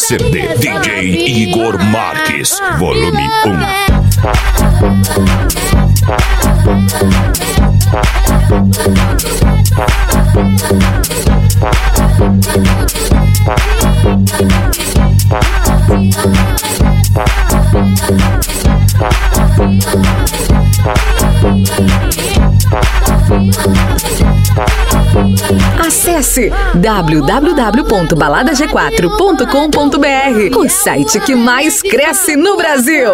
CD DJ Igor Marques, volume 1. Acesse www.baladag4.com.br, o site que mais cresce no Brasil.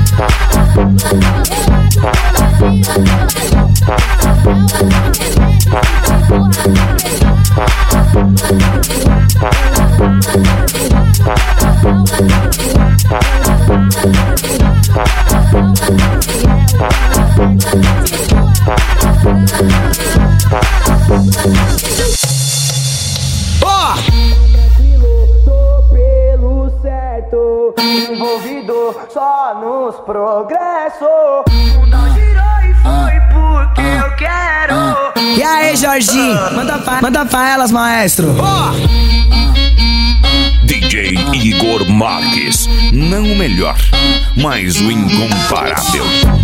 Envolvido só nos progressos. Não girou e foi porque eu quero. E aí, Jorginho, manda pra elas, maestro. DJ Igor Marques, não o melhor, mas o incomparável.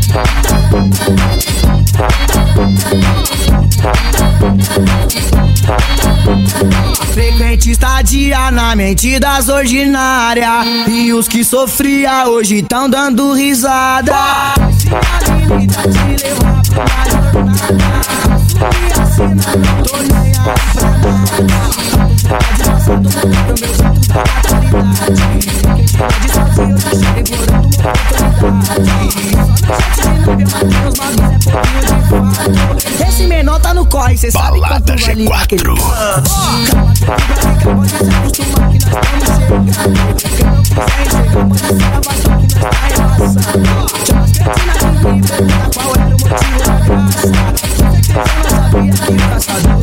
Frequente estadia na mente das ordinárias, e os que sofria hoje tão dando risada. Se a avenida te levar pra uma jornada, subir a cena, não tô nem aí pra nada. Passando no meu santo da atualidade. Quem chama de sozinho, eu deixo demorando uma oportunidade. Só no chat de nave, Matheus, mas é pouquinho de fato. Esse menor tá no corre, cê sabe quanto vale aquele. Calma, tem tudo pode se acostumar que nós estamos chegando. Quem não quiser enxergar, pode ser a baixa que nós tá repassando. Chama as criatinas de mim, pergunta qual era o motivo da graça. Com certeza não sabia que o caçador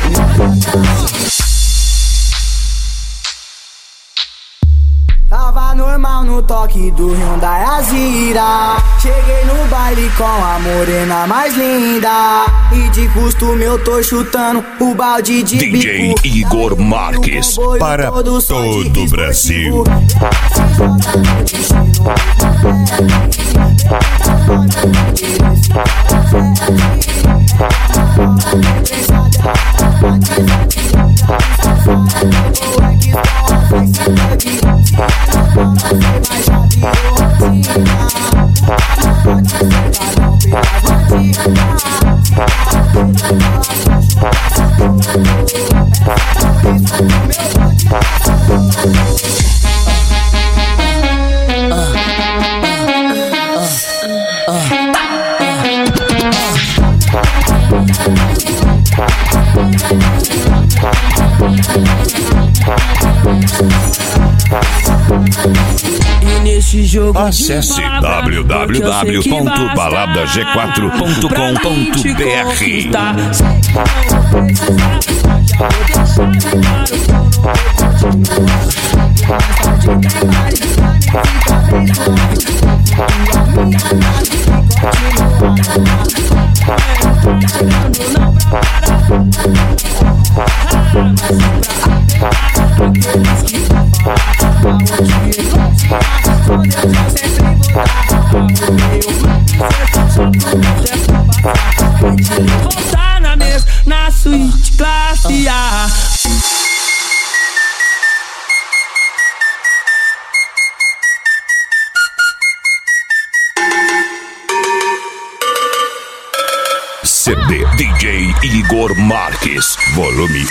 tava normal no toque do Hyundai Azira. Cheguei no baile com a morena mais linda, e de costume eu tô chutando o balde de DJ bico. Igor Marques, para todo o Brasil. Acesse voltar na mesa, na suíte classe A. CD DJ Igor Marques, volume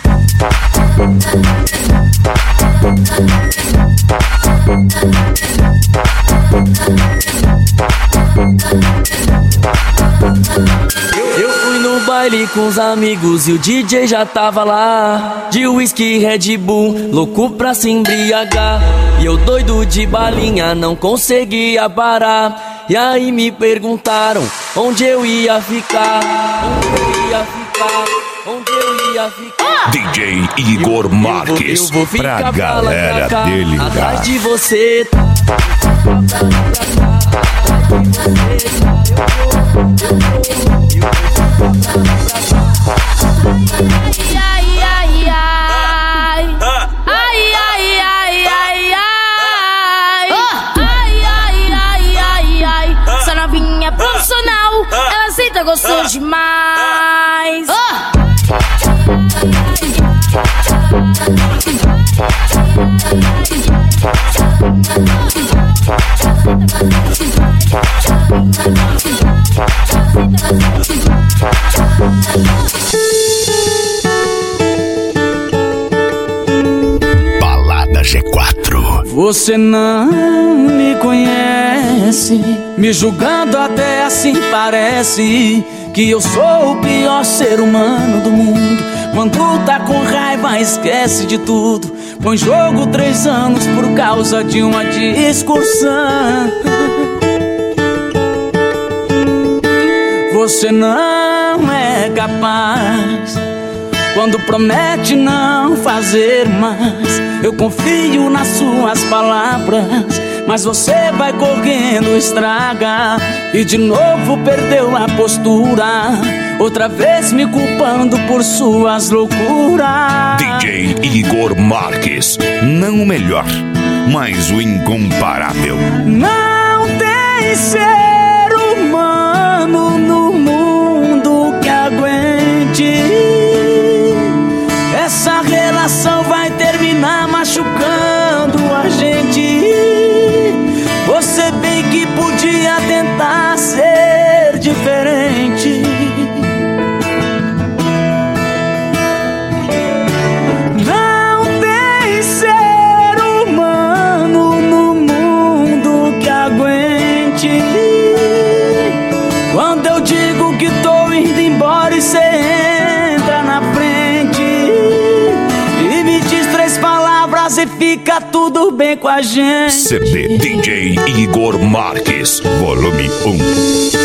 1. Eu fui no baile com os amigos e o DJ já tava lá, de whisky Red Bull, louco pra se embriagar. E eu doido de balinha, não conseguia parar. E aí me perguntaram onde eu ia ficar, onde eu ia ficar. DJ Igor Marques, eu vou ficar pra galera cá, dele atrás de você. Ai, ai, ai, ai, ai, ai, ai, ai, gostoso demais. Balada G4. Você não me conhece, me julgando até assim parece que eu sou o pior ser humano do mundo. Quando tá com raiva esquece de tudo. Põe em jogo 3 anos por causa de uma discussão. Você não é capaz quando promete não fazer mais. Eu confio nas suas palavras, mas você vai correndo, estraga e de novo perdeu a postura, outra vez me culpando por suas loucuras. DJ Igor Marques, não o melhor, mas o incomparável. Não tem ser humano no mundo que aguente. Essa relação vai terminar machucando a gente. Você bem que podia tentar ser diferente. Não tem ser humano no mundo que aguente. Quando eu digo que tô indo embora e cê entra na frente e me diz 3 palavras e fica tudo bem com a gente. CD DJ Igor Marques, volume 1.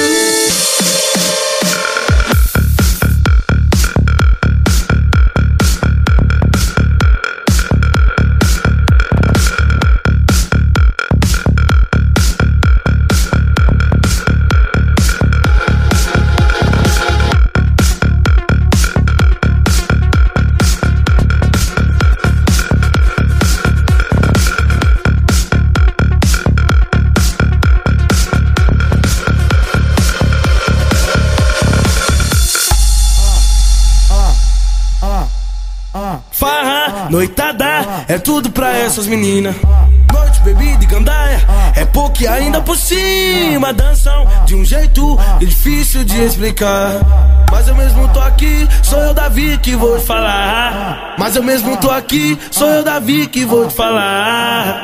Farra, noitada, é tudo pra essas meninas. Noite, bebida e gandaia, é pouco e ainda por cima. Dançam de um jeito difícil de explicar. Mas eu mesmo tô aqui, sou eu, Davi, que vou te falar. Mas eu mesmo tô aqui, sou eu, Davi, que vou te falar.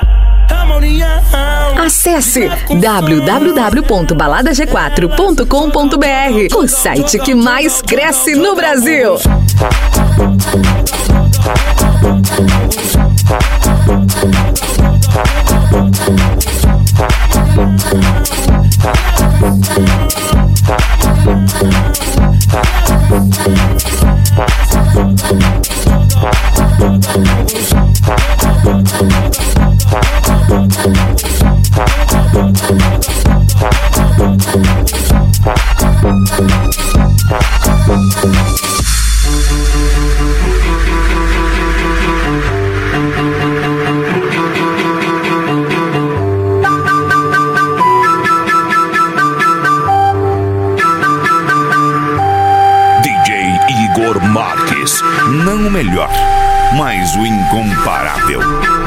Acesse www.baladag4.com.br, o site que mais cresce no Brasil. DJ Igor Marques, não o melhor, mas o incomparável.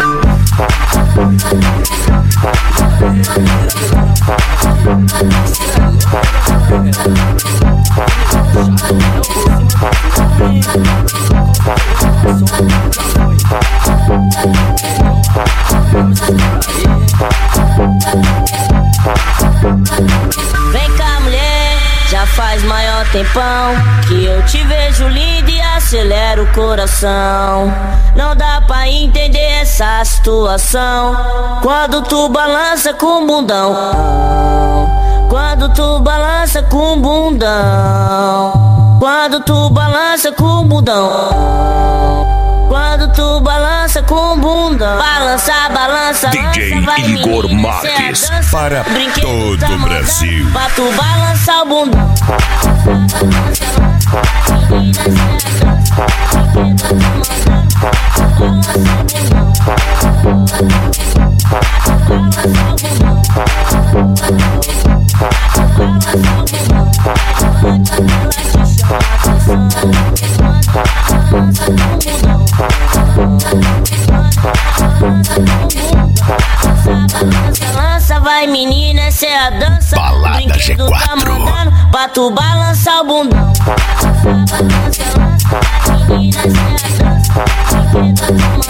Vem cá, mulher, já faz maior tempão que eu te vejo linda e acelera o coração. Não dá pra entender essa situação quando tu balança com o bundão. Quando tu balança com o bundão. Quando tu balança com o bundão. Quando tu balança com o bundão. Balança, balança, DJ vai Igor menina, Marques, cê é dança, para brinquedo tá todo o mandando Brasil. pra tu balançar o bundão. vai menina, essa é a dança. Balada o brinquedo G4. tá mandando pra tu balançar o bundão. Menina, essa é a dança.